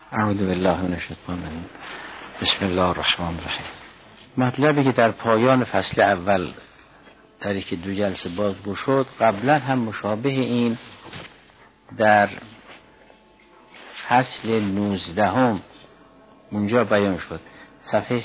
اعوذ بالله من الشیطان الرجیم. بسم الله الرحمن الرحیم. مطلبی که در پایان فصل اول در که دو جلسه بازگو شد، قبلا هم مشابه این در فصل 19 اونجا بیان شد، صفحه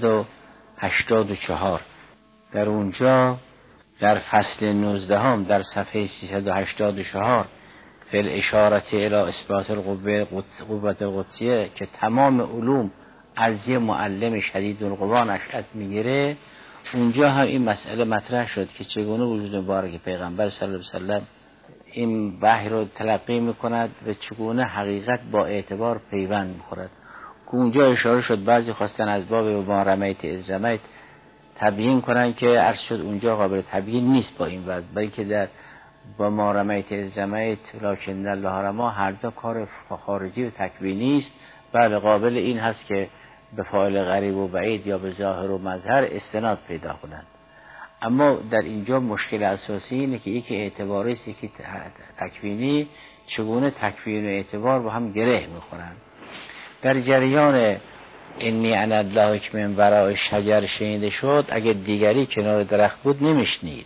384. در اونجا در فصل 19 در صفحه 384 فی الاشارة الی اثبات قوت القدسیه که تمام علوم از یه معلم شدید القوا نشأت میگیره، اونجا هم این مسئله مطرح شد که چگونه وجود مبارک پیغمبر صلی الله علیه وسلم این وحی رو تلقی میکند و چگونه حقیقت با اعتبار پیوند میخورد. که اونجا اشاره شد بعضی خواستن از باب ما رمیت اذ رمیت تبیین کنن که عرض شد اونجا قابل تبیین نیست با این وضع، بلکه در با ما رمیت اذ رمیت لکن الله رمی هر دو کار خارجی و تکوینی است. بله قابل این هست که به فاعل غریب و بعید یا به ظاهر و مظهر استناد پیدا کنند، اما در اینجا مشکل اساسی اینه که یکی اعتباری است یکی تکوینی، چگونه تکوین و اعتبار با هم گره میخورند. در جریان انی انا الله که من وراء شجر شنیده شد، اگه دیگری کنار درخت بود نمیشنید.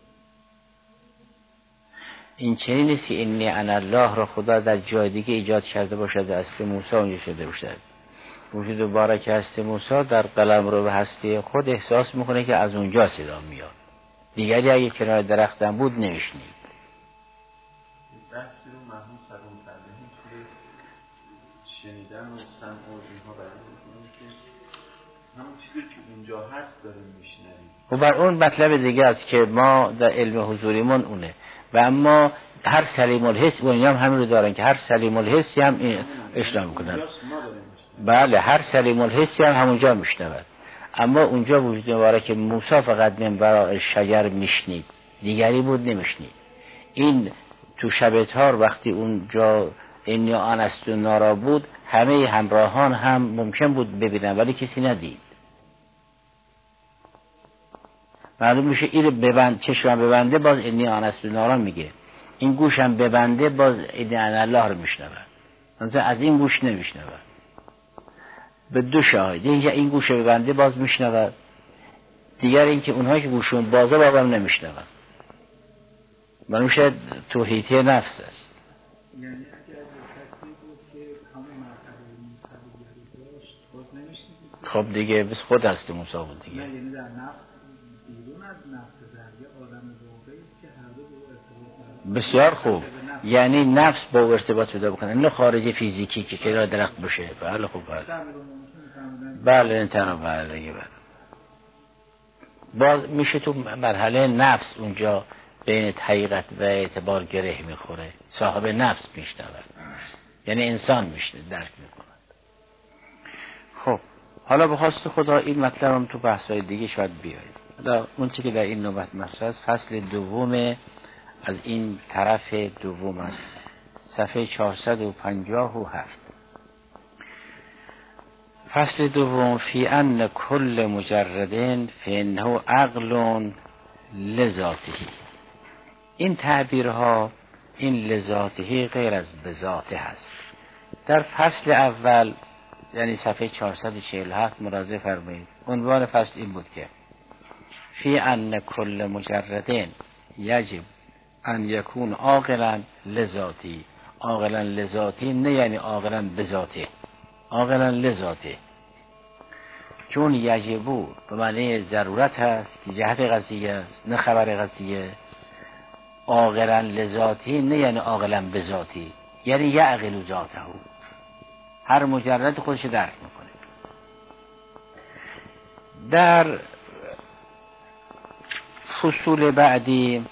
این چنین نیست که انی انا الله را خدا در جای دیگه ایجاد کرده باشد، هستی موسی اونجا شده باشد. وجود مبارک هستی موسی در قلمرو و هستی خود احساس میکنه که از اونجا صدا میاد، دیگری اگه کنار درختم بود نمیشنید. بحثی رو مرحوم سلام کردهیم که شنیدن و سمع و اینها برای میکنیم که همون چیزی که اونجا هست داریم میشنویم. و بر اون مطلب دیگه است که ما در علم حضوریمون اونه، و اما هر سلیم الحس اونیا هم همین رو دارن که هر سلیم الحسی هم این اشنا میکنن. بله هر سلیم الحسی هم همونجا میشنود، اما اونجا وجود مبارک موسی فقط من وراء شجر میشنید، دیگری بود نمیشنید. این تو شب تار وقتی اونجا انی آنست نارا بود، همه همراهان هم ممکن بود ببینن ولی کسی ندید. معلوم میشه این ببند چشمم ببنده باز انی آنست نارا میگه، این گوشم ببنده باز انی آن الله رو میشنود، از این گوش نمیشنود. به دو شاهد، این گوش ببنده باز میشنود، دیگر این که اونهایی که گوشون بازه بازم نمیشنود. معلوم میشه توحیدی نفس است. یعنی اگر کسی بود که همون مرتبه موسی داشت باز نمیشنید. خب دیگه بس خود هست موسی بود دیگه. یعنی در نفس بیرون از نفس در یه آدم واقعی است که هر دو با ارتباط. بسیار خوب، یعنی نفس با ارتباط پیدا بکنه، نه خارج فیزیکی که کنار درخت باشه. بله خوب بله انتظار بله. باز میشه تو مرحله نفس اونجا بین حقیقت و اعتبار گره میخوره، صاحب نفس میشنود، یعنی انسان میشنه درک میکنه. خب حالا به خواست خدا این مطلب هم تو بحث‌های دیگه شاید بیاید. حالا اون چی که در این نوبت مطرح است فصل دوم از این طرف دوم است، صفحه 457. فصل دوم فی ان کل مجردین فانه عقل لذاته. این تعبیرها این لذاته غیر از بذاته هست. در فصل اول یعنی صفحه 447 مراجعه فرمایید، عنوان فصل این بود که فی ان کل مجردین یجب ان یکون عاقلا لذاتی. عاقلا لذاتی نه یعنی عاقلا بذاته، عاقلا لذاته، چون یجبو به معنی ضرورت هست که جهت قضیه است نه خبر قضیه. عاقلا لذاتی نه یعنی عاقلا بذاتی، یعنی یعقل ذاته، هر مجرد خودش درک میکنه. در فصول بعدی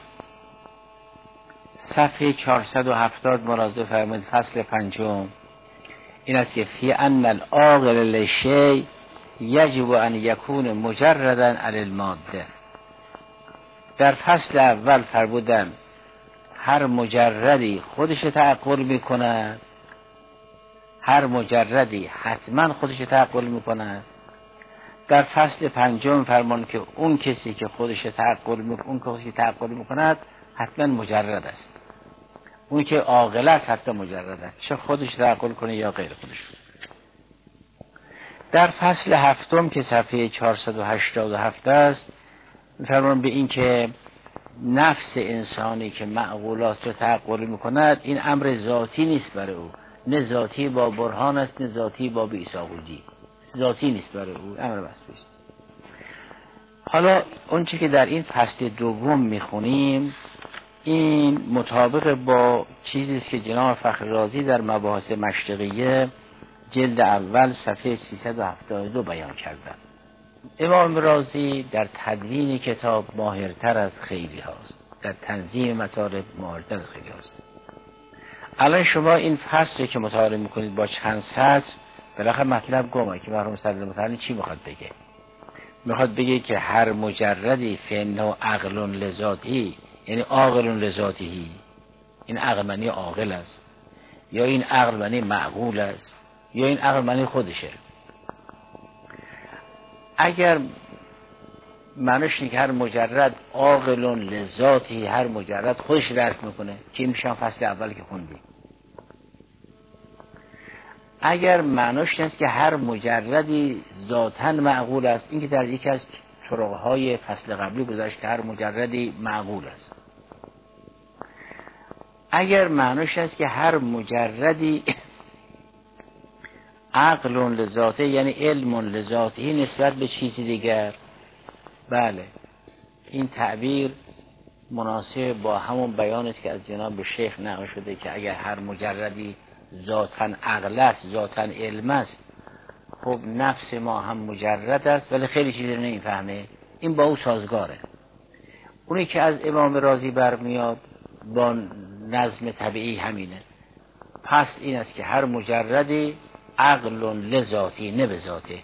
صفحه 470 مراجعه فرمایید، فصل پنجم این است که فی ان العاقل للشیء یجب ان یکون مجردا علی الماده. در فصل اول فرمودن هر مجردی خودش تعقل میکند، هر مجردی حتما خودش تعقل میکند. در فصل پنجم فرمان که اون کسی که خودش تعقل میکند حتما مجرد است. اون که عاقل است حتما مجرد است، چه خودش تعقل کنه یا غیر خودش. در فصل هفتم که صفحه 487 است می‌فرمایند به این که نفس انسانی که معقولات رو تعقل می‌کند این امر ذاتی نیست برای او، نه ذاتی با برهان است، نه ذاتی با بیساقوجی، ذاتی نیست برای او، امر وصفی است. حالا اون چی که در این فصل دوم میخونیم این مطابق با چیزی است که جناب فخر رازی در مباحث مشرقیه جلد اول صفحه 372 بیان کردند. امام رازی در تدوین کتاب ماهرتر از خیلی هاست، در تنظیم مطالب ماهرتر از خیلی هاست. الان شما این فصل که مطالعه میکنید با چند سطر بالاخره مطلب گمه که مرحوم صدر مطلع چی میخواد بگه؟ میخواد بگه که هر مجردی فینه عقل لذاتی، یعنی عاقل لذاتی، این عقل معنی عاقل است، یا این عقل معنی معقول است، یا این عقل معنی خودشه. اگر معنیش اینه که هر مجرد عاقل لذاتی، هر مجرد خودش درک میکنه که میشن فصل اول که خوندیم. اگر معنیش نیست که هر مجردی ذاتاً معقول است، این که در یکی از طرقهای فصل قبلی گذاشت که هر مجردی معقول است. اگر معنیش است که هر مجردی عقل لذاته، یعنی علم لذاته نسبت به چیزی دیگر، بله این تعبیر مناسب با همون بیان است که از جناب شیخ نقل شده که اگر هر مجردی ذاتاً عقل است، ذاتاً علم است، خب نفس ما هم مجرد است ولی خیلی چیزی رو نمیفهمه، این با او سازگاره. اونی که از امام رازی برمیاد با نظم طبیعی همینه. پس این است که هر مجردی عقل لذاتی، نه به ذاته.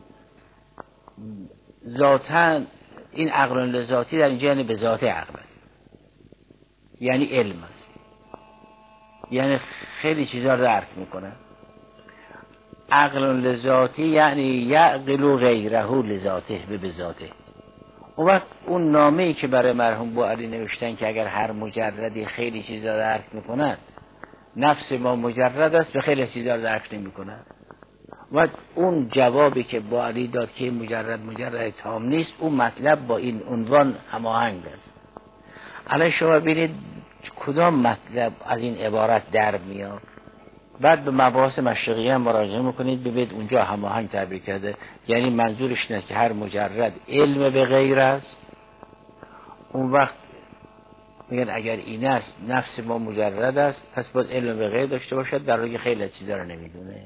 ذاتاً این عقل لذاتی در اینجا یعنی به ذات عقل است، یعنی علم است، یعنی خیلی چیزا رو درک میکنه. عقل لذاتی یعنی یعقل غیره لذاته، به ذاته. اون وقت اون نامه‌ای که برای مرحوم بوعلی نوشتن که اگر هر مجردی خیلی چیزا رو درک میکنه، نفس ما مجرد است، به خیلی چیزا رو درک نمیکنه. و اون جوابی که بوعلی داد که مجرد تام نیست، اون مطلب با این عنوان هماهنگ است. الان شما ببینید کدام مطلب از این عبارت در میاد، بعد به مباحث مشرقیه هم مراجعه میکنید ببینید اونجا هماهنگ تعبیر کرده. یعنی منظورش اینه که هر مجرد علم به غیر است. اون وقت میگن اگر این است نفس ما مجرد است، پس باید علم به غیر داشته باشد، در حالی که خیلی چیزا رو نمیدونه.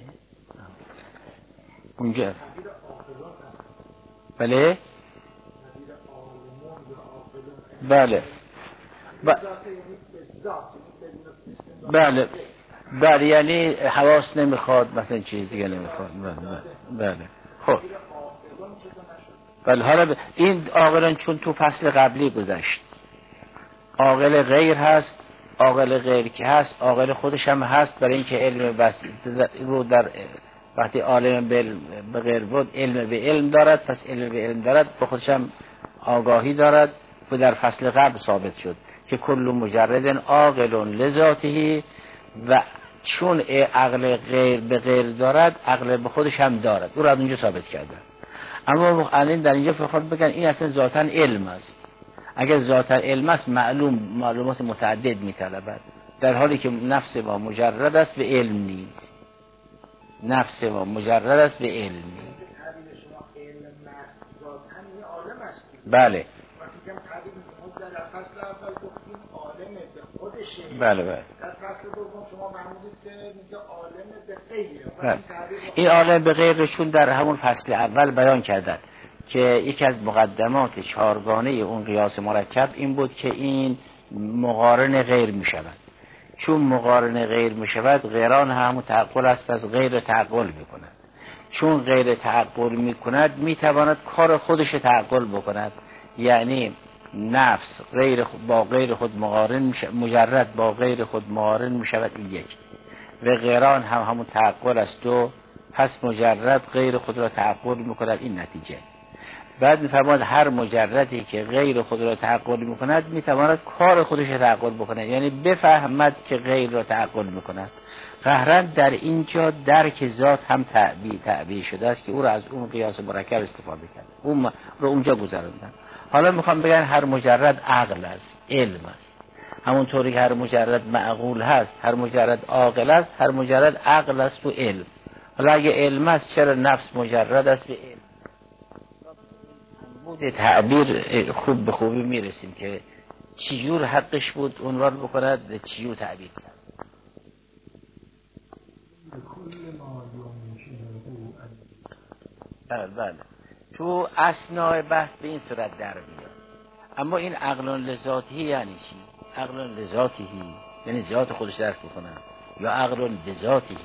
اونجا بله بله بله بله، یعنی حواس نمیخواد، مثلا چیز دیگه نمیخواد. بله خب بله. حالا این عاقلان چون تو فصل قبلی گذشت، عاقل غیر هست، عاقل غیر که هست، عاقل خودش هم هست، برای اینکه علم بس رو در وقتی عالم به غیر بود علم به علم دارد، پس علم به علم دارد، به خودش هم آگاهی دارد و در فصل قبل ثابت شد که کل مجرد عاقل لذاته، و چون عقل غیر به غیر دارد عقل به خودش هم دارد، او را از اونجا ثابت کرده. اما الان در اینجا فقط بگن این اصلا ذاتاً علم است. اگر ذاتاً علم است معلومات متعدد میطلبد، در حالی که نفس ما مجرد است به علم نیست. نفس ما مجرد است به علم نیست. بله بله بله. در فصل دوم شما فرمودید که میگه عالم به غیره. بله. این عالم به غیره چون در همون فصل اول بیان کردن که یکی از مقدمات چهارگانه اون قیاس مرکب این بود که این مقارن غیر می شود. چون مقارن غیر می شود غیران همون تعقل است، پس غیر تعقل می کند. چون غیر تعقل می کند می تواند کار خودش تعقل بکند، یعنی نفس با غیر خود مقارن میشه، مجرد با غیر خود مقارن می شود، این یک. و غیران همون تعقل است و پس مجرد غیر خود را تعقل می کند، این نتیجه. بعد می فرماید هر مجردی که غیر خود را تعقل می کند می تواند کار خودش را تعقل بکند، یعنی بفهمد که غیر را تعقل می کند. قهرا در اینجا درک ذات هم تعبیه شده است که او را از اون قیاس مرکب استفاده کرد، اون رو اونجا گذراندن. حالا میخوام بگن هر مجرد عقل است، علم است، همونطوری که هر مجرد معقول هست، هر مجرد عاقل است، هر مجرد عقل است و علم. حالا اگه علم است چرا نفس مجرد است به علم؟ بود تعبیر خوب به خوبی میرسیم که چجور حقش بود عنوان بکند، چجور تعبیر کرد. بله تو اثناء بحث به این صورت در میاد. اما این عقل لذاتی یعنی چی؟ عقل لذاتی یعنی ذات خودش درک بکنه یا عقل لذاتی؟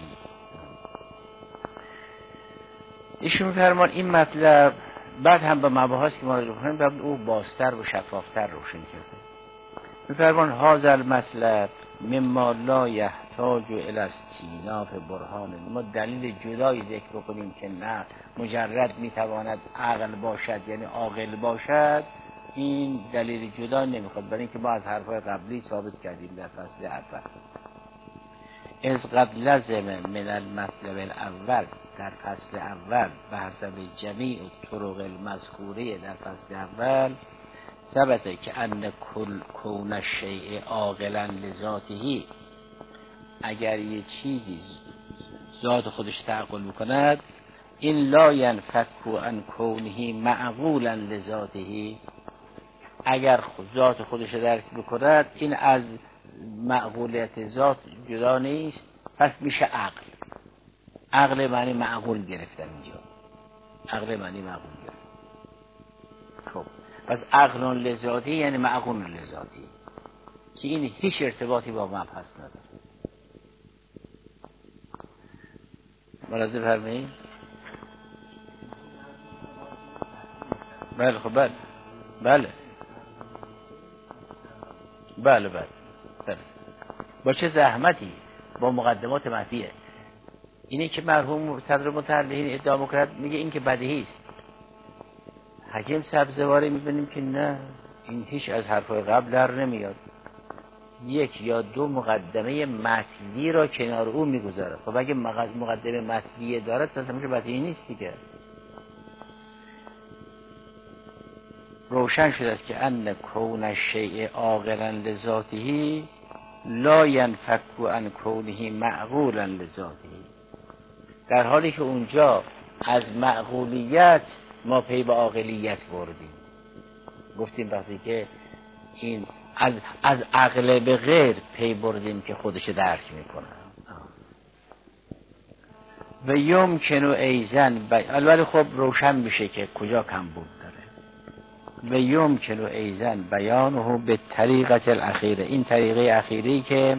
ایشون می‌فرمان این مطلب بعد هم به مباحث که ما راجع کنیم بعد او بازتر و شفافتر روشن کرده. می‌فرمان هذا المطلب مما لا یحتاج الی استیناف برهان. ما دلیل جدایی ذکر بکنیم که نه مجرد میتواند عقل باشد یعنی عاقل باشد، این دلیل جدا نمیخواد، برای اینکه ما از حرفای قبلی ثابت کردیم در فصل اول. از قد لزم من المطلب الاول، در فصل اول به حسب جمیع طرق المذکوره در فصل اول ثبته که ان کون الشیء عاقلا لذاته، اگر یه چیزی ذات خودش تعقل میکند این لا ینفک عن کونه معقولا لذاته، اگر ذات خودش درک بکند این از معقولیت ذات جدا نیست، پس میشه عقل. عقل معنی معقول گرفتن اینجا، عقل معنی معقول گرفتن. خب پس عقل لذاتی یعنی معقول لذاتی که این هیچ ارتباطی با مبحث نداره. ملاحظه فرمایید؟ بله خب بله با چه زحمتی، با مقدمات متنیه. اینه که مرحوم صدر متحررین ادعا می‌کند، میگه این که بدیهی است. حکیم سبزواری می‌بینیم که نه، این هیچ از حرفای قبل در نمیاد، یک یا دو مقدمه متنی را کنار او میگذاره. خب اگه مقدمه متنی داره تمامش بدیهی نیست دیگه. روشن شده است که ان کون الشیء عاقلا لذاته لا ینفک عن کونه معقولا لذاته، در حالی که اونجا از معقولیت ما پی به عاقلیت بردیم. گفتیم وقتی که این از عقل به غیر پی بردیم که خودش درک میکنه. و یمکن ایزن البته خب روشن میشه که کجا کم بود داره. و یمکن ایزن بیانه به طریقت الاخیره، این طریقه اخیری که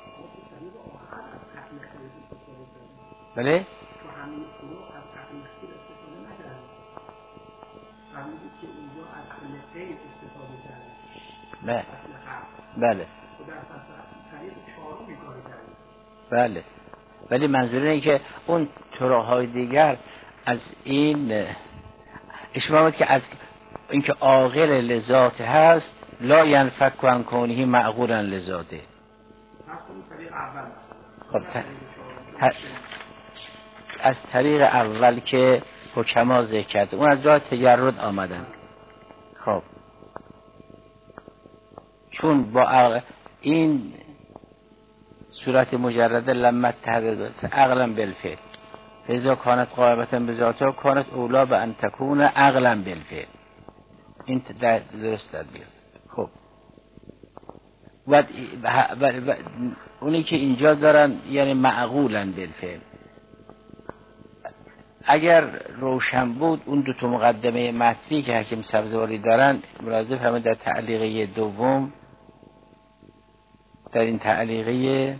بله بله ولی منظور اینه که اون طرق‌های دیگر از این اشمامت که از اینکه عاقل لذات هست لا ینفک عن کونه معقولا لذاته. خب از طریق اول که حکما ذکر کرد اون از راه تجرد آمدن. خب چون با این صورت مجرده لما اتحدت عقلا بالفعل فاذا كانت قائمة بذاتها كانت اولا به ان تكون عقلا بالفعل، این درست در بیاد. خب و اونی که اینجا دارن یعنی معقولا بالفعل، اگر روشن بود اون دو تا مقدمه متنی که حکیم سبزواری دارن ملاحظه فرمایید در تعلیقه دوم، در این تعلیقه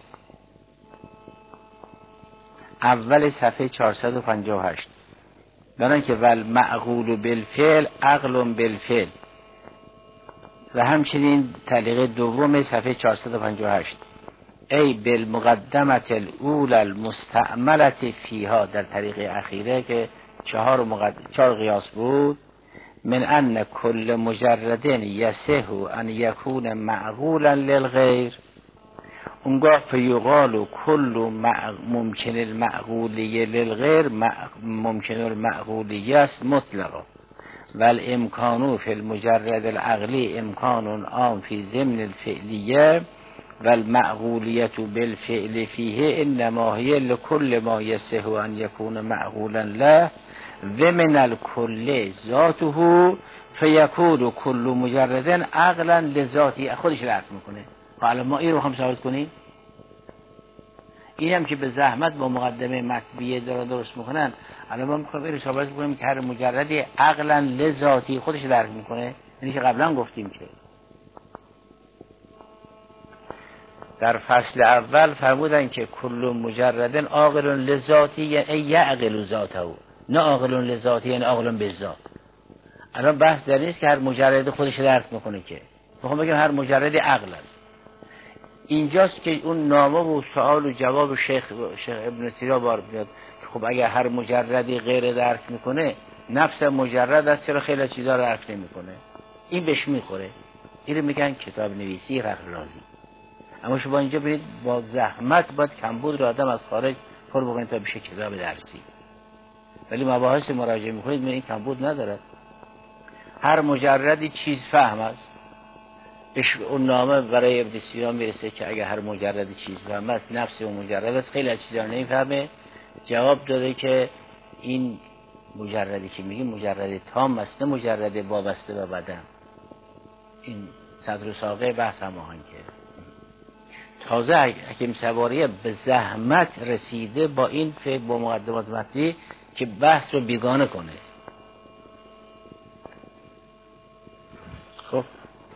اول صفحه 458 دارن که ول معقول بالفعل عقل بالفعل، و همچنین تعلیقه دوم صفحه 458 ای بالمقدمت الاولى المستعملة فیها، در طریقه اخیره که چهار قیاس بود، من ان کل مجرد یصح ان یکون معقولا للغیر، اونگاه فیقال کل ممکن المعقولیه للغیر ممکن المعقولیه است مطلقا والامکانو فی المجرد العقلی امکان عام فی ضمن الفعلیه والمعقولیت بالفعل فیه انما هی لکل ما یصح ان یکون معقولا له و من الکل ذاته فیکون کل مجرد عقلا لذاتی. خودش رفت میکنه. حالا ما این رو هم ثابت کنیم. این هم که به زحمت با مقدمه مطبیعه دارن درست میکنن. الان ما میخوایم این رو ثابت کنیم که هر مجردی عقلا لذاتی خودش درک میکنه. یعنی که قبلا گفتیم که در فصل اول فرمودن که کل مجرد عاقل لذاتی یعنی یعقل ذاته، نه عاقل لذاتی یعنی عاقل بالذات. الان بحث در نیست که هر مجرد خودش درک میکنه، که میخوام بگم هر مجردی عقل است. اینجاست که اون نامه و سوال و جواب شیخ ابن سینا بار بیاد. خب اگر هر مجردی غیر درک میکنه، نفس مجرد است، چرا خیلی چیزا درک نمیکنه؟ این بهش میخوره. این رو میگن کتاب نویسی فخر رازی. اما شما اینجا برید با زحمت باید کمبود رو آدم از خارج پر بکنید تا بشه کتاب درسی. ولی مباحث مراجعه میکنید من این کمبود ندارد. هر مجردی چیز فهم است. اون نامه برای ابن سینا میرسه که اگر هر مجردی چیز فهم است، نفس اون مجرد است، خیلی از چیزا نمیفهمه. جواب داده که این مجردی که میگیم مجرد تام است، نه مجرد وابسته به بدن. این صدر و ساقه بحث هماهنگ کرد. تازه حکیم سواریه به زحمت رسیده با این فکر با مقدمات مطلبی که بحث رو بیگانه کنه. خب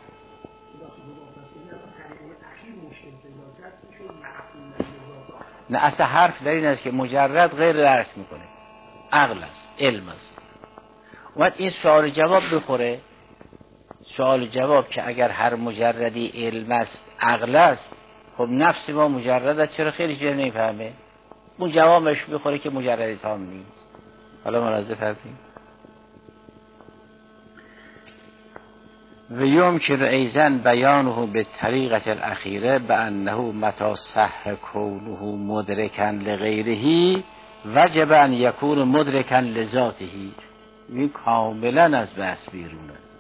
نه، اصلا حرف در این است که مجرد غیر درک میکنه، عقل است، علم است. اومد این سوال جواب بخوره. سوال جواب که اگر هر مجردی علم است، عقل است، خب نفس ما مجرد است، چرا خیلی چیزا نمیفهمه؟ اون جوابش بخوره که مجرد تام نیست. حالا ملاحظه فرمایید. و یمکن ایضا بیانه به طریقه الاخیره بانه متی صح کونه مدرکا لغیره وجب ان یکون مدرکا لذاته. این کاملا از بحث بیرون است.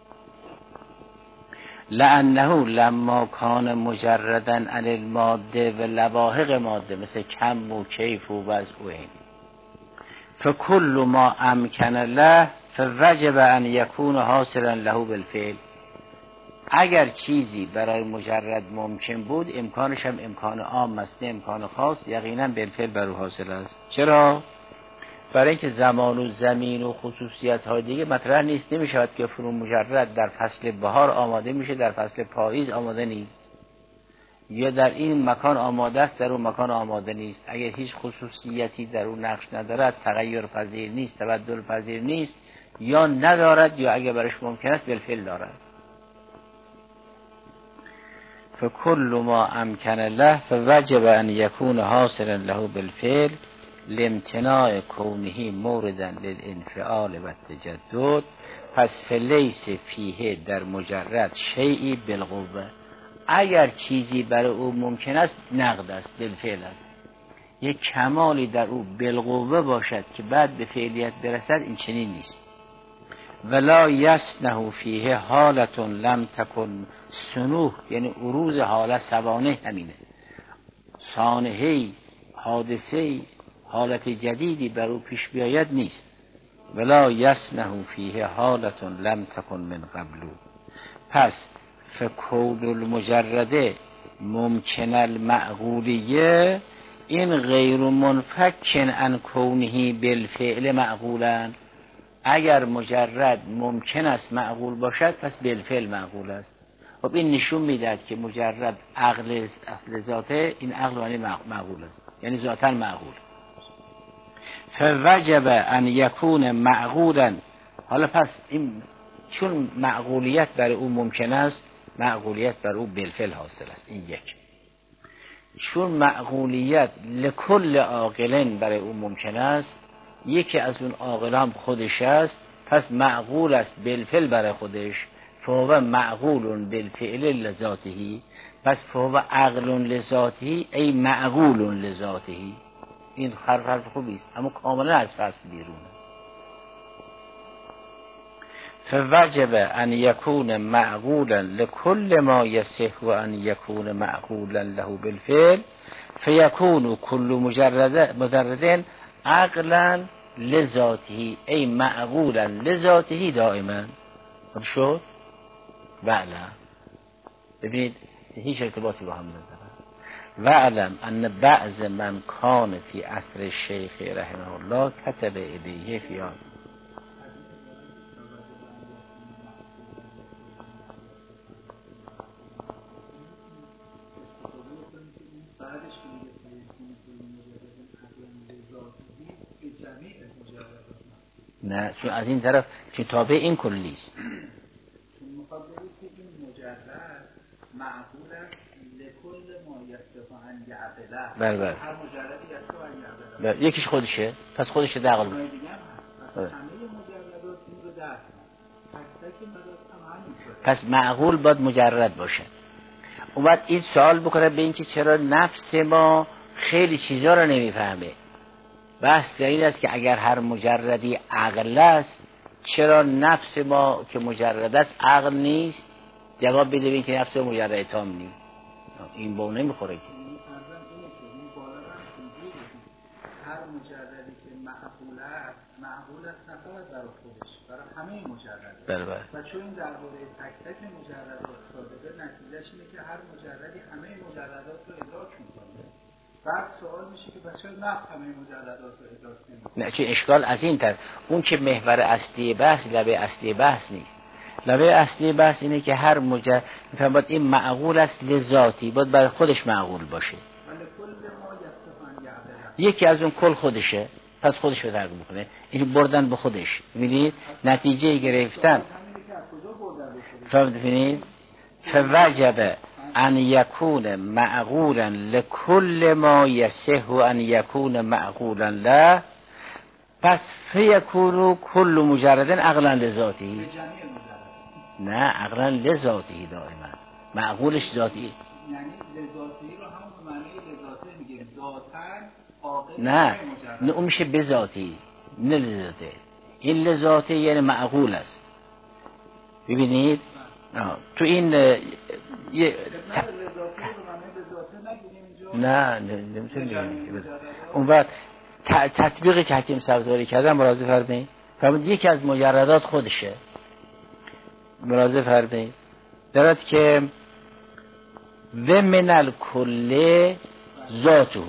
لانه لما کان مجردا عن الماده و لواحق ماده مثل کم و کیف و وضع و این فکل ما امکن له فوجب ان یکون حاصلا له بالفعل. اگر چیزی برای مجرد ممکن بود، امکانش هم امکان عام است، نه امکان خاص، یقینا بالفعل بر او حاصل است. چرا؟ برای اینکه زمان و زمین و خصوصیت های دیگه مطرح نیست. نمیشود که فرو مجرد در فصل بهار آماده میشه، در فصل پاییز آماده نیست، یا در این مکان آماده است، در اون مکان آماده نیست. اگر هیچ خصوصیتی در اون نقش ندارد، تغییر پذیر نیست، تبدل پذیر نیست، یا ندارد، یا اگر برش ممکن است بالفعل دارد. فکل ما امکن له فوجب ان یکون حاصلا له بالفعل لامتناع کونه موردا للانفعال و التجدد. پس فلیس فیه در مجرد شیئی بالقوه. اگر چیزی برای او ممکن است، نقد است، بالفعل است. یک کمالی در او بالقوه باشد که بعد به فعلیت برسد، این چنین نیست. ولا یسنه فیه حالت لم تکن سنوح، یعنی عروض حالت سوانه همینه، سانحه‌ای، حادثه‌ای، حالت جدیدی بر او پیش بیاید نیست. ولا یسنه فیه حالت لم تکن من قبل. پس فکون المجرده ممکن المعقولیه این غیر منفکن عن کونه بالفعل معقولا. اگر مجرد ممکن است معقول باشد، پس بالفعل معقول است. خب این نشون میدهد که مجرد عقل ذاته، این عقل یعنی معقول است، یعنی ذاتا معقول. فوجب ان یکون معقولا. حالا پس این چون معقولیت برای او ممکن است، معقولیت برای او بالفعل حاصل است. این یک. چون معقولیت لکل عاقلن برای او ممکن است، یکی از اون عاقل هم خودش است، پس معقول است بالفعل برای خودش. فهو معقول بالفعل لذاته. پس فهو عقل لذاتی ای معقول لذاتی. این حرف خوبی است اما کاملا از فصل بیرونه. فوجب ان یکون معقولا لكل ما یصح ان یکون معقولا له بالفعل فیکون کل مجرد عقلا لذاته ای معقولا لذاته دائما. خب شد؟ بله. ببینید هیچ ارتباطی با هم نداره. وعلم ان بعض من کان فی عصر الشیخ رحمه الله کتب الیه فی آن. نه چون از این طرف چون تابع این کلی است. مقابل این مجرد معقول است لکل ما یصح ان یعقله. بله بله. هر مجردی یصح ان یعقله. یکیش خودشه پس خودش ده عقل. همه مجردات این رو درک کنن. پس معقول باید مجرد باشه. اومد این سوال بکنه به این که چرا نفس ما خیلی چیزا رو نمیفهمه. بحث در این است که اگر هر مجردی عقل است چرا نفس ما که مجرد است عقل نیست؟ جواب بده این که نفس مجرد تام نیست. این با اون نمیخوره که هر مجردی که معقول است نه فقط برای خودش برای همه مجردات. بله. و چون این درباره تک تک مجردات صادقه نتیجهش اینه که هر مجردی همه مجردات رو ادراک میکنه. بعد سوال میشه که بچه نفس همه مجردات رو ادراک نمیکنه. نه چه اشکال از این طرف اون که محور اصلی بحث لبه اصلی بحث نیست. لبه اصلی بحث اینه که هر مجرد میفهم باید این معقول است لذاتی باید برای خودش معقول باشه. یکی از اون کل خودشه پس خودش رو درک میکنه. این بردن به خودش. ببینید نتیجه گرفتن ببینید فوجب ان یکون معقولا لكل ما یصح ان یکون معقولا له پس فیکون کل مجرد عقلا لذاتی. نه عقلا لذاتی دائما معقولش ذاتی. یعنی لذاتی رو هم به معنی لذاتی میگه ذاتن عاقل. نه اون میشه بذاتی نه لذاته. این لذاته یعنی معقول است. ببینید تو این نه نمیتونیم اون وقت تطبیقی که حکیم سبزواری کردن مراجعه فرمایید. فرمود یکی از مجردات خودشه. مراجعه فرمایید دارد که و من الکل ذاته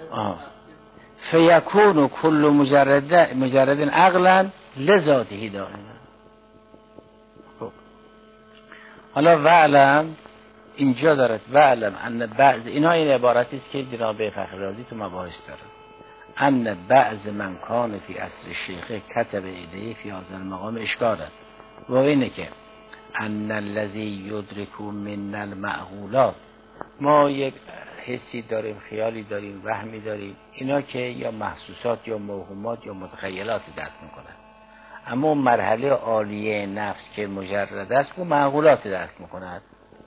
فیکون کل مجرد عقلا لذاته دائما. حالا وعلم اینجا دارد وعلم ان بعض اینا این عبارتی است که جناب فخر رازی تو مباحث داره. ان بعض من کان فی عصر الشیخ کتب الیه فی هذا المقام اشکالا و اینه که ان الذی یدرک من المعقولات ما یک حسی داریم خیالی داریم وهمی داریم اینا که یا محسوسات یا موهومات یا متخیلات درک میکنن اما مرحله عالیه نفس که مجرد است اون معقولات درک میکند.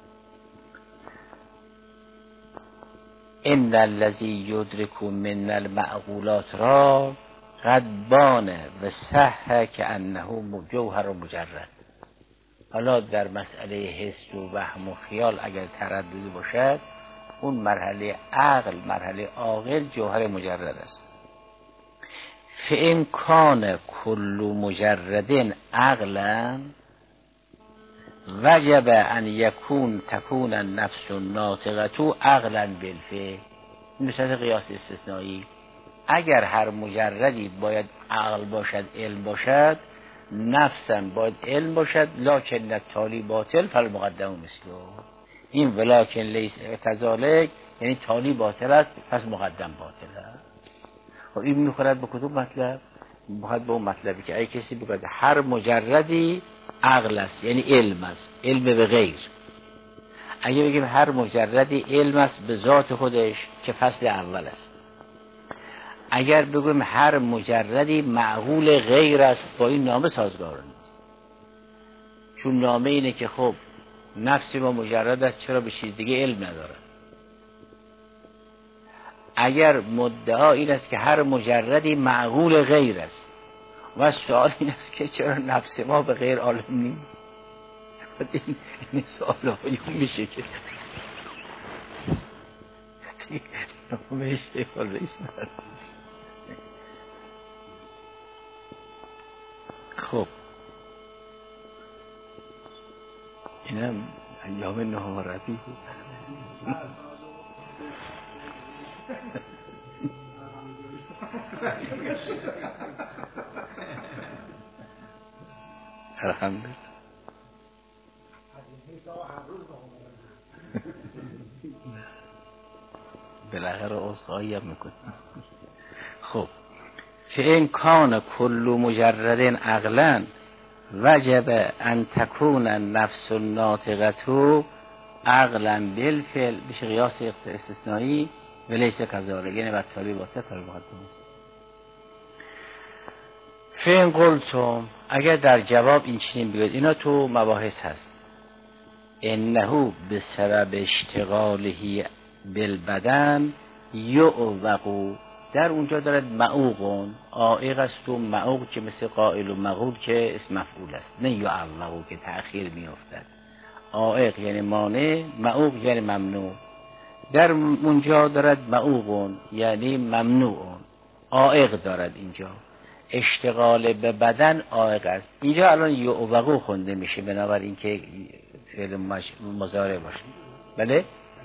ان الذی یدرک من المعقولات را قد بان و صح که انه جوهر مجرد. حالا در مسئله حس و وهم و خیال اگر ترددی باشد اون مرحله عقل مرحله عاقل جوهر مجرد است. فإن کان کل مجرد عقلا وجب ان تكون النفس الناطقه عقلا بالفعل. مثل قیاس استثنایی اگر هر مجردی باید عقل باشد علم باشد نفسم باید علم باشد لکن التالی باطل فالمقدم مثله. این ولکن لیس کذالک یعنی تالی باطل است پس مقدم باطل است. خب این میخورد به کدوم مطلب؟ باید به اون مطلبی که اگه کسی بگه هر مجردی عقل است یعنی علم است علم به غیر. اگه بگیم هر مجردی علم است به ذات خودش که فصل اول است. اگر بگیم هر مجردی معقول غیر است با این نامه سازگار نیست. چون نامه اینه که خب نفس ما مجرد است، چرا به چیز دیگه علم نداره؟ اگر مدعا این است که هر مجردی معقول غیر است و سوال این است که چرا نفس ما به غیر عالم نیست؟ این سوال هایی میشه که میشه خب اینم ایام نهارتی بود. الحمدلله. بالاخره عذرخواهی هم میکنه. خب فإن کان کل مجرد عقلا وجب ان تکون النفس الناطقه عقلا بالفعل بشه قیاس استثنایی و لیس کذالک، یعنی بطالی واسه تا مقدمه. فإن قلتم، اگر در جواب این چنین بگید، اینا تو مباحث هست، انه بسبب اشتغاله بالبدن یعوق، در اونجا دارد معوقون، عائق است و معوق که مثل قائل و مقول که اسم مفعول است، نه یعوق که تأخیر میافتد. عائق یعنی مانع، معوق یعنی ممنوع. در اونجا دارد معوقون یعنی ممنوعون، عائق دارد اینجا. اشتغال به بدن عائق است. اینجا الان یعوق خونده میشه بنابراین که فعل مضارع باشه. بله؟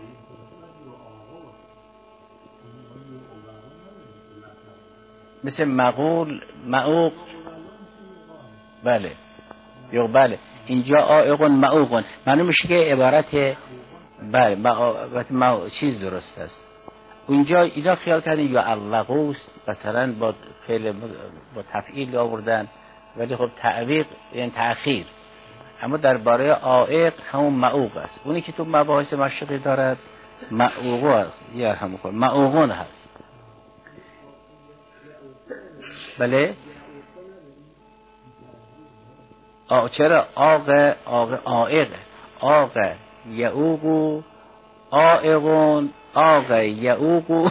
مثل مقول، معوق. بله یا بله، اینجا عائقون معوقون معنی میشه که عبارت بله چیز درست است. اونجا اینا خیال کردن یا علقوست مثلا با فعل با تفعیل آوردن، ولی خب تعویق یعنی تأخیر. اما درباره عائق همون معوق است. اونی که تو مباحث مشرقی دارد معوق است، یا همون معوقون هست. بله؟ چرا عائق یعوق عائقون یعوق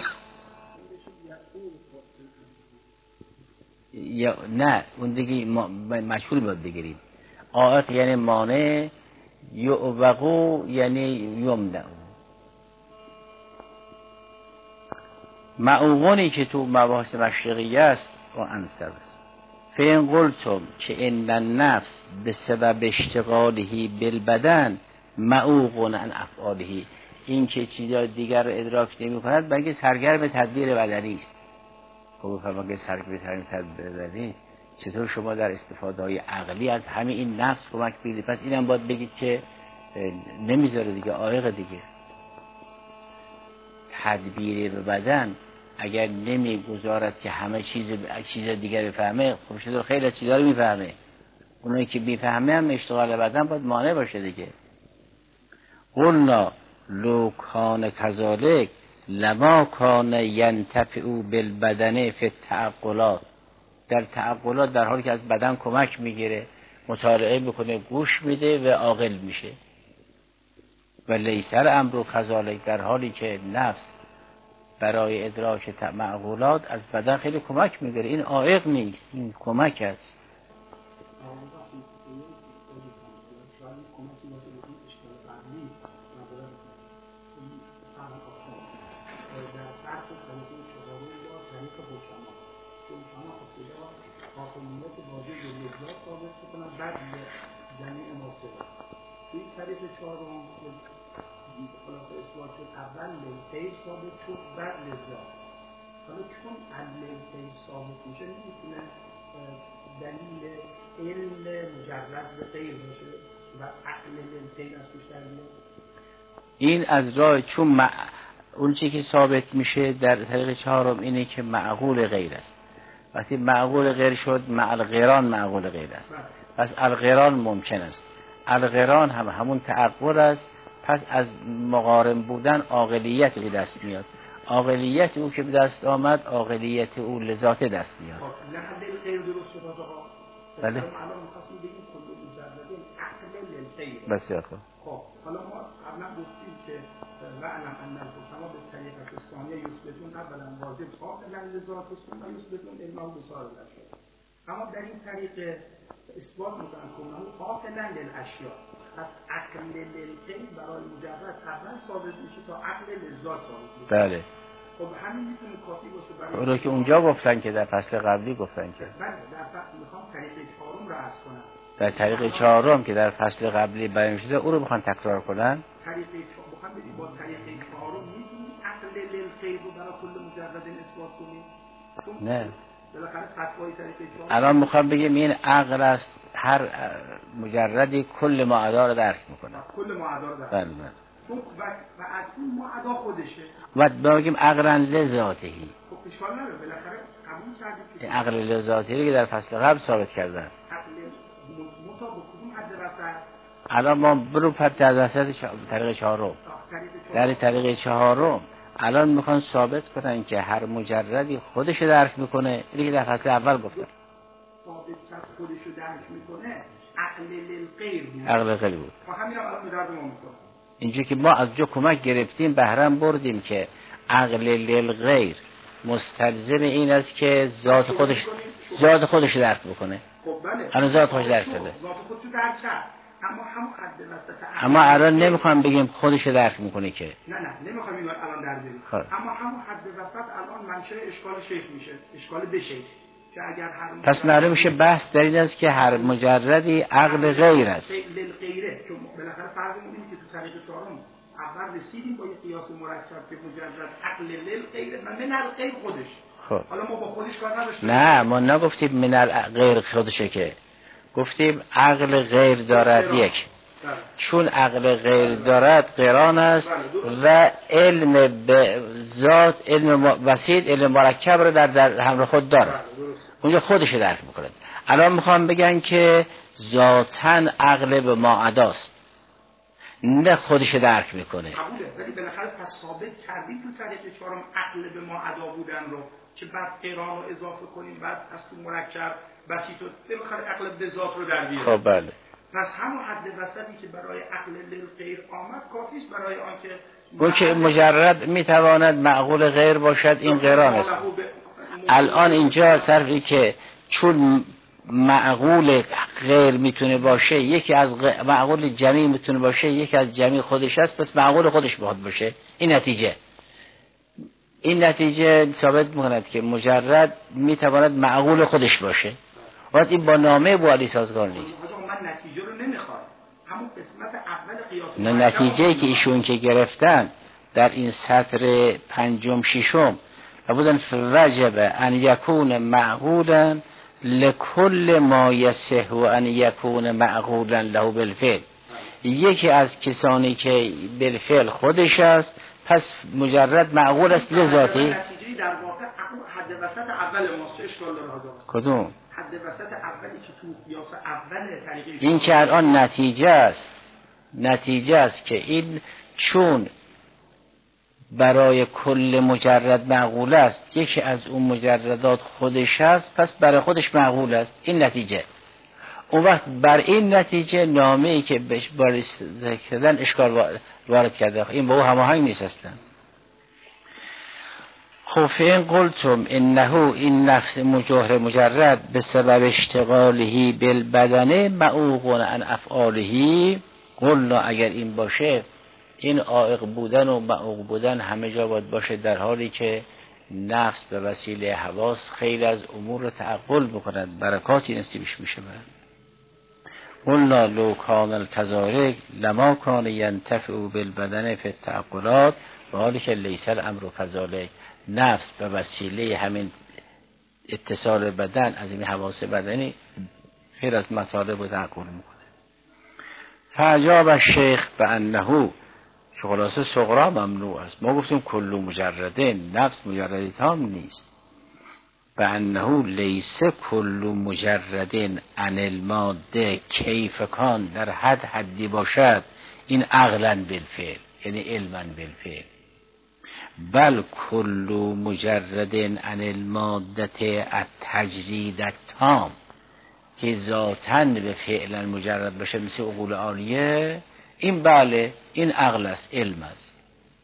نه اون دیگه مشغول باید بگیریم. عائق یعنی مانع، یعوق یعنی یمنع. معوقونی که تو مباحث مشرقی است و انصر است. فإن قلتم که ان النفس بسبب اشتغاله بالبدن معوق عن افعاله، این که چیزا دیگر رو ادراک نمی کند بلکه سرگرم تدبیر بدنی است. خب فرماگه سرگرم تدبیر بدنی، چطور شما در استفاده های عقلی از همین این نفس کمک بگیرید؟ پس اینم باید بگید که نمیذاره دیگه، عائق دیگه. تدبیر به بدن اگر نمیگذارد که همه چیز دیگر بفهمه، خب چطور خیلی چیزا رو میفهمه؟ اونایی که میفهمه هم اشتغال بدن باید مانع باشه دیگه. قلنا لو کان کذالک لما کان ینتفع بالبدن فی التعقلات، در تعقلات در حالی که از بدن کمک میگیره، مطالعه میکنه، گوش میده و عاقل میشه. و لیس الامر کذالک، در حالی که نفس برای ادراک معقولات از بدن خیلی کمک میگیره. این عائق نیست، این کمک است. این طریق چهارم خلاصه اثبات شد، اول لیتهی ثابت شد بعد لذات. حالا چون لیتهی ثابت میشه نمیتونه دلیل علم مجرد به غیر باشه و عقل لیتهی از توش در میاد. این از راه چون اون چی که ثابت میشه در طریق چهارم اینه که معقول غیر است. وقتی معقول غیر شد مع الغیران معقول غیر است، پس الغیران ممکن است. الغیران هم همون تعقل است، پس از مقارن بودن عاقلیت به دست میاد. عاقلیت او که به دست آمد، عاقلیت او لذات دست میاد. بله. الان می‌خواستیم بگیم کل مجردین عقل للغیر. بسیار خوب. خب حالا ما قبلا گفتیم که وعلم ان الحکما به طریقت ثانیه یثبتون اولا واجب قابلا لذات ثم یثبتون علما بسائر الاشیاء. اما در این طریق اثبات میکنن کنه قابلا للاشیاء. پس عقل للغیر برای مجرد اول ثابت میشه تا عقل للذات ثابت میشه. بله. خب همین میتونه کافی باشه برای اون رو که اونجا گفتن که در فصل قبلی گفتن که بله در فصل میخوام طریق چهارم رو عرض کنم. در طریق چهارم که در فصل قبلی بیان شده او رو میخوان تکرار کنن. طریق چهارم بخوام با طریق چهارم میتونی عقل للغیر رو برای کل مجرد اثبات کنی؟ نه. بالاخره فتوای طریق چهارم الان میخوام بگیم این عقل است، هر مجردی کل معدا رو درک میکنه. کل معدا رو درک. بله. و از اون معدا خودشه. و بگیم عقلا لذاتهی. خب اشکال نداره بالاخره قبول کردید که عقل لذاتهی که در فصل قبل ثابت کردن. عقل مطابق کدوم حد وسط؟ الان ما برو در وسط طریق چهارم. در طریق چهارم الان میخوان ثابت کنن که هر مجردی خودش درک میکنه. اینی که در فصل اول گفتن. ثابت کرد خودش رو درک میکنه. عقل للغیر بود. عقل غیر بود. خب همین هم الان درد ما میکنه. اینجا که ما از جو کمک گرفتیم بهرم بردیم که عقل للغیر مستلزم این است که ذات خودش درک بکنه. خب بله. الان ذات خودش درک کرده. ذات خودش درک کرد. اما همون حد وسط. اما الان نمیخوام بگیم خودش درک میکنه که. نه نمیخوام اینو الان در بریم. اما همون حد وسط الان منشأ اشکال شیخ میشه. اشکال بشه. که اگر هر پس معلوم میشه بحث در این است که هر مجردی عقل غیر است. للغیره. چون بالاخره فرضمون اینه که تو طریق چهارم اول رسیدیم با یه قیاس مرکب که مجرد عقل للغیره و من الغیر خودش. خب. حالا ما با خودش کار نداشتیم. نه ما نگفتیم من الغیر خودشه که. گفتیم عقل غیر دارد یک. چون عقل غیر دارد قران است و علم به ذات، علم وسیط، علم مرکب رو در همراه خود داره. اونجا خودش درک میکنه. الان میخوام بگن که ذاتن عقل به معداست، نه خودش درک میکنه. قبوله، ولی بالاخره پس ثابت کردیم تو طریق چهارم عقل به معدا بودن رو که بعد قران رو اضافه کنیم، بعد از تو مرکب بسیط و بالاخره عقل به ذات رو در بیاریم. خب بله. پس همون حد وسطی که برای عقل للغیر آمد کافیست برای آنکه اون که مجرد میتواند معقول غیر باشد، این قران است. الان اینجا صرفی که چون معقول غیر میتونه باشه، یکی از معقول جمعی میتونه باشه، یکی از جمعی خودش است، پس معقول خودش باید باشه. این نتیجه ثابت میکند که مجرد میتواند معقول خودش باشه. وقت این با نامه بوالی سازگار نیست. من نتیجه رو نمیخوام، همون قسمت اول قیاس نه، نتیجه که ایشون که گرفتن در این سطر پنجم ششم بودن وجب ان یکون معقولا لکل ما یصح و ان یکون معقولا له بالفعل. یکی از کسانی که بالفعل خودش است، پس مجرد معقول است لذاتی. نتیجه در واقع حد وسط اول ماست. چه اشکال داره حاجا؟ کدوم؟ حد وسط اولی که تو قیاس اول طریقه این که الان نتیجه است که این چون برای کل مجرد معقول است، یکی از اون مجردات خودش است، پس برای خودش معقول است. این نتیجه. اون وقت بر این نتیجه نامه‌ای که بهش باریز کردن اشکال وارد کرده، این با او هماهنگ نیست اصلا. خب فین قلتم انه این نفس مجرد به سبب اشتغاله بالبدنه معوق عن افعاله، قلنا اگر این باشه، این عائق بودن و معوق بودن همه جا باید باشه، در حالی که نفس به وسیله حواس خیلی از امور رو تعقل میکند، برکاتی نصیبش میشه. قلنا لو کان الکذالک لما کان ینتفع بالبدن فی التعقلات و حالی که لیس الامر کذالک. نفس به وسیله همین اتصال بدن از این حواس بدنی خیر از مطالب رو تعقل میکنه. فعجاب الشیخ به انه، خلاصه صغرا ممنوع است. ما گفتیم کل مجرده، نفس مجردی تام نیست. به انه لیس کل مجردین عن الماده کیف کان، در حدی باشد، این عقلا بالفعل یعنی علما بالفعل، بل کل مجردین عن الماده التجرید التام، که ذاتاً به فعلا مجرد بشه مثل عقول عالیه، این بله این عقل است، علم است.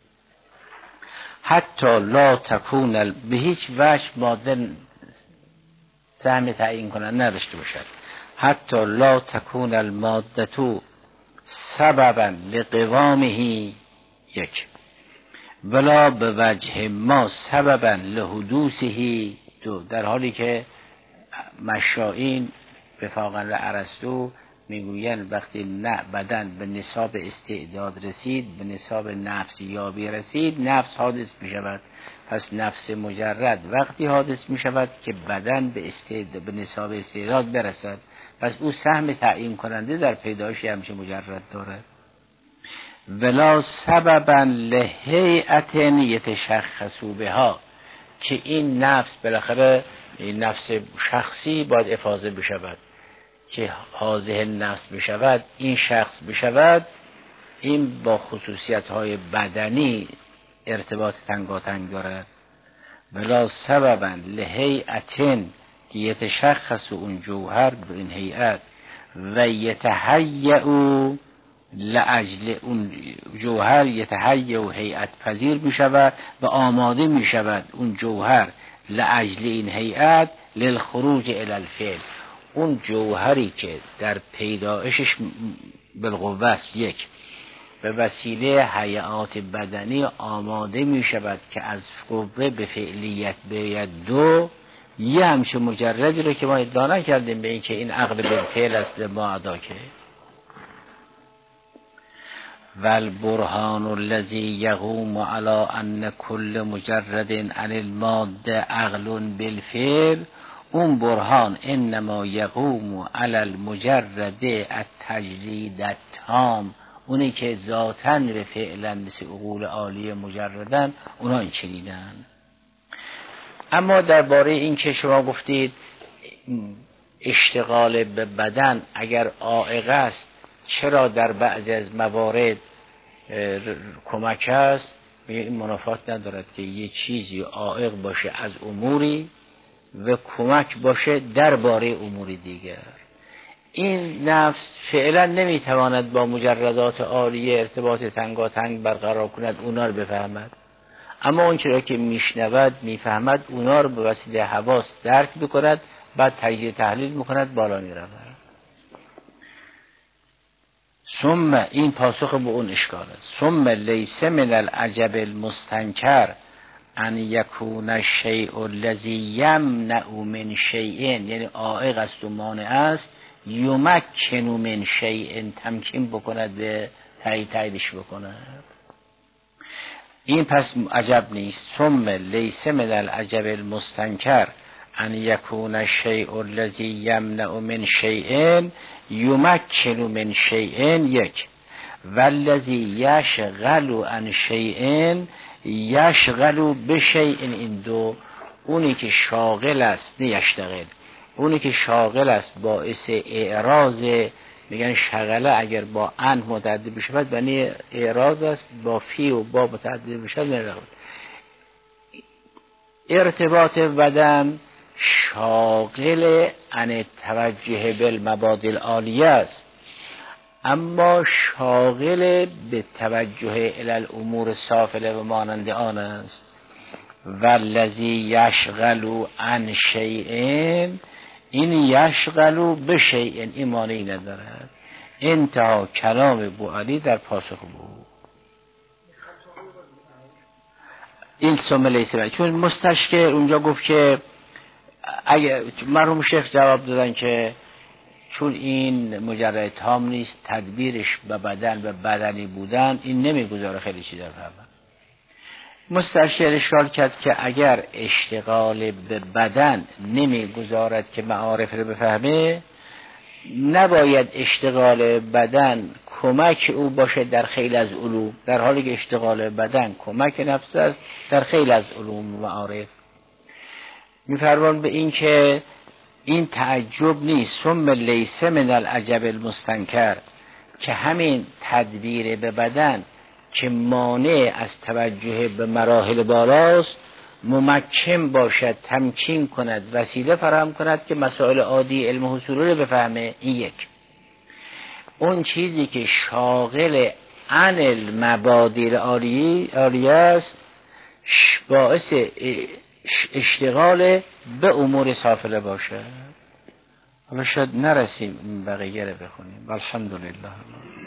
حتی لا تکون به هیچ وجه ماده سهم تعیین کنن نداشته باشد. حتی لا تکون المادة سببا لقوامه یک، ولا به وجه ما سببا لحدوثه دو. در حالی که مشائین وفاقا لارسطو میگویند وقتی نه بدن به نصاب استعداد رسید، به نصاب نفس یابی رسید، نفس حادث می شود. پس نفس مجرد وقتی حادث می شود که بدن به نصاب استعداد برسد، پس او سهم تعیین کننده در پیدایش همچه مجرد دارد. ولا سببا لهیئت یتشخص بها، که این نفس بالاخره این نفس شخصی باید افاضه بشود، که حاضر نفس بشود، این شخص بشود، این با خصوصیت های بدنی ارتباط تنگاتنگ دارد. ولا سببا لهیئت که یتشخص اون جوهر به این هیئت و یتهیئ لاجل اون جوهر، یتهیئ و هیئت پذیر می شود و آماده می شود اون جوهر لاجل این هیئت للخروج الی الفعل. اون جوهری که در پیدایشش بالقوه است یک، به وسیله هیئات بدنی آماده می شود که از قوه به فعلیت بیاید دو، یه همچه مجردی رو که ما ادعا نکردیم به این که این عقل بالفعل است ما ادا که والبرهان الذی یقوم علی ان کل مجرد عن الماده عقل بالفعل، اون برهان انما یقوم علی المجرد التجرید التام، اونی که ذاتاً به فعلا مثل عقول عالی مجردن، اونا این چنینن. اما درباره این که شما گفتید اشتغال به بدن اگر عائق است چرا در بعضی از موارد کمک است، این منافات ندارد که یه چیزی عائق باشه از اموری و کمک باشه درباره امور دیگر. این نفس فعلا نمیتواند با مجردات عالیه ارتباط تنگاتنگ برقرار کند، اونا رو بفهمد، اما اون چرا که میشنود میفهمد اونا رو به وسیله حواس درک بکند، بعد تجزیه تحلیل میکند، بالا میرود. ثم این پاسخ به اون اشکال است. ثم لیس من العجب المستنکر ان یکون الشیء الذی یمنع من شیء، یعنی عائق است و مانع است، یمکن من شیء، تمکین بکند به تاییدش بکند. این پس عجب نیست. ثم لیس من العجب المستنکر ان یکون الشیء الذی یمنع من شیء یمکن من شیء یک، والذی یشغل عن شیء یشغل بشیء، این دو. اونی که شاغل است نه یشتغل، اونی که شاغل است باعث اعراض، میگن شغله اگر با ان متعدی بشود یعنی اعراض است، با فی و با متعدی بشود نه. ارتباط بدن شاغل عن توجه بالمبادئ العالیه است، اما شاغل به توجه الی الامور سافله و مانند آن است. والذی یشغل عن شیء، این یشغل به شیء، این مانعی ندارد. انتها کلام بوعلی در پاسخ بود. این ثم لیس، چون مستشکر اونجا گفت که اگه مرحوم شیخ جواب دادن که چون این مجرد تام نیست، تدبیرش به بدن و بدنی بودن این نمیگذاره خیلی چیزا فهمه. مستشکر اشکال کرد که اگر اشتغال به بدن نمیگذارد که معارف رو بفهمه، نباید اشتغال بدن کمک او باشه در خیلی از علوم، در حالی که اشتغال بدن کمک نفس است در خیلی از علوم و معارف. می‌فرمان به این که این تعجب نیست. ثم لیس من العجب المستنکر، که همین تدبیر به بدن که مانع از توجه به مراحل بالاست، ممکن باشد، تمکین کند، وسیله فراهم کند که مسائل عادی علم حصول رو بفهمه. این یک. اون چیزی که شاغل عن المبادئ عالیه است باعث اشتغال به امور سافله باشه. حالا شاید نرسیم بقیه رو بخونیم. الحمدلله.